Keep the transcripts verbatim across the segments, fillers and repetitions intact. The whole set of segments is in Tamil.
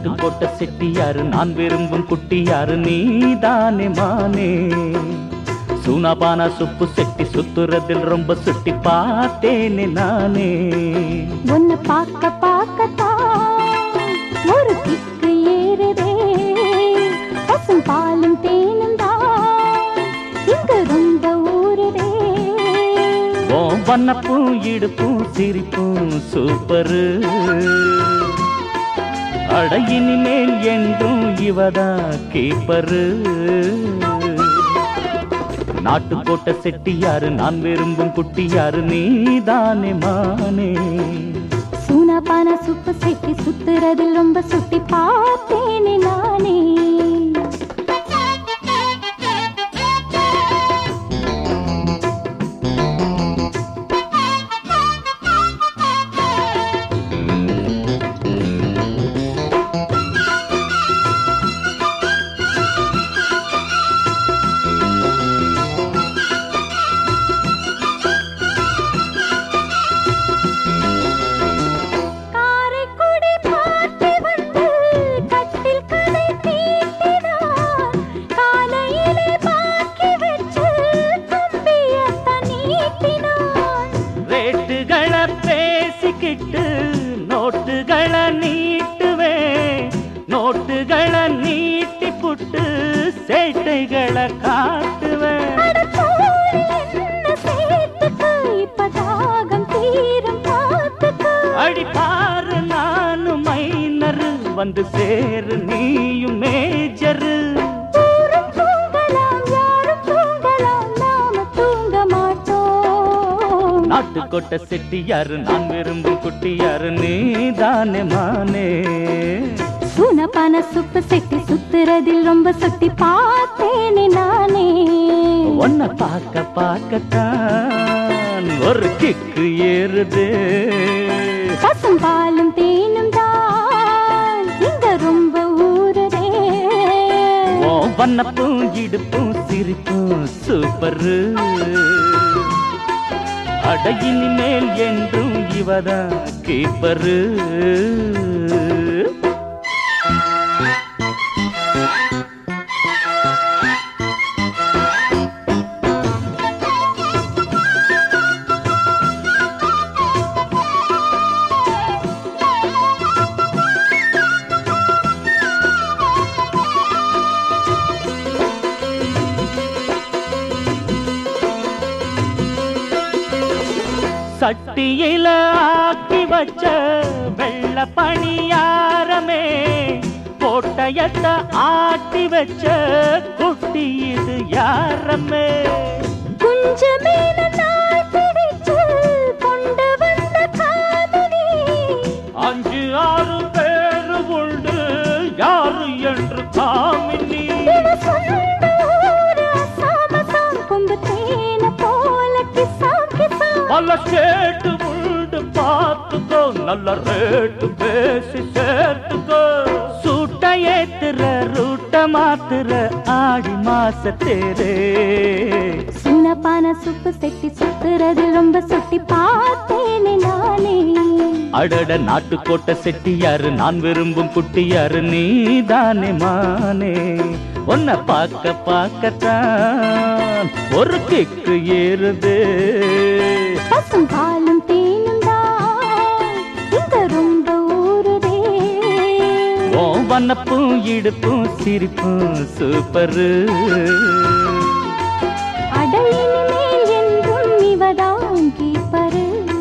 நாட்டுக்கோட்ட செட்டியாரு நான் விரும்பும் குட்டியாரு நீதானே மானே. சூனாபானா சுப்பு செட்டி சுத்துறதில் ரொம்ப சுட்டி பார்த்தேனே நானே. உன்னை பார்க்க பார்க்கத்தான் ஒரு கிக்கு ஏறுதே. பசும் பாலும் தேனும் தான் இங்க ரொம்ப ஊறுதே. ஓ வண்ணப்பும் இடுப்பும் சிரிப்பும் சூப்பரு. அட இனிமேல் என்றும் இவதா கீப்பரு. நாட்டுக்கோட்ட செட்டியாரு நான் விரும்பும் குட்டியாரு நீதானே மானே. சூனாபானா சுப்பு செட்டி சுத்துறதில் ரொம்ப சுத்தி பார்த்தேனே நானே. பேசிக்கிட்டு நோட்டுகளை நீட்டுவே. நோட்டுகளை நீட்டி புட்டு சேட்டைகளை காட்டுவேன். அடிப்பாரு நானும் மைனரு வந்து சேரு நீயும் மேஜரு. நாட்டுக்கோட்ட செட்டியாரு நான் விரும்பும் குட்டியாரு நீதானே மானே. சூனாபானா சுப்பு செட்டி சுத்துறதில் ரொம்ப சுத்தி பார்த்தேனே நானே. உன்னை பார்க்க பார்க்கத்தான் ஒரு கிக்கு ஏறுது. பசும் பாலும் தேனும் தான் இங்க ரொம்ப ஊறுதே. ஓ வண்ணப்பும் இடுப்பும் சிரிப்பும் சூப்பரு. அட இனிமேல் என்றும் இவதா கீப்பரு. சட்டியில ஆக்கி வச்ச வெள்ள பணியாரமே. கோட்டையத்தை ஆட்டி வச்ச குட்டி இது யாரமே. குஞ்சமே நாய் பிடிச்சு கொண்டு வந்த காதலி. அஞ்சு ஆறு பேரு உண்டு யாரு என்று காமினி. பல கேட்டு உண்டு பார்த்துக்கோ நல்ல ரேட்டு பேசி சேர்த்துக்கோ. சூட்ட ஏத்துற ரூட்ட மாத்துற ஆடி மாசத்தேரே. சூனாபானா சுப்பு செட்டி சுத்துறதில் ரொம்ப சுத்தி பார்த்தேனே நானே. அடட நாட்டுக்கோட்ட செட்டியாரு நான் விரும்பும் குட்டியாரு நீதானே மானே. உன்னை பார்க்க பார்க்கத்தான் ஒரு கிக்கு ஏறுது. பசும் பாலும் தேனும் தான் இங்க ரொம்ப ஊறுதே. ஓ வண்ணப்பும் இடுப்பும் சிரிப்பும் சூப்பரு. அட இனிமேல் என்றும் இவதான் கீப்பரு.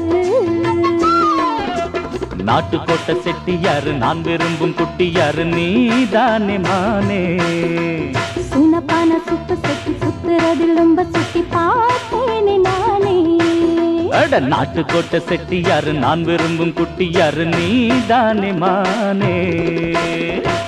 நாட்டுக்கோட்ட செட்டியாரு நான் விரும்பும் குட்டியாரு நீதானே மானே. சூனாபானா சுப்பு செட்டி சுத்துறதில் ரொம்ப சுத்தி பார்த்தேனே நானே. அட நாட்டுக்கோட்ட செட்டியாரு நான் விரும்பும் குட்டியாரு நீதானே மானே.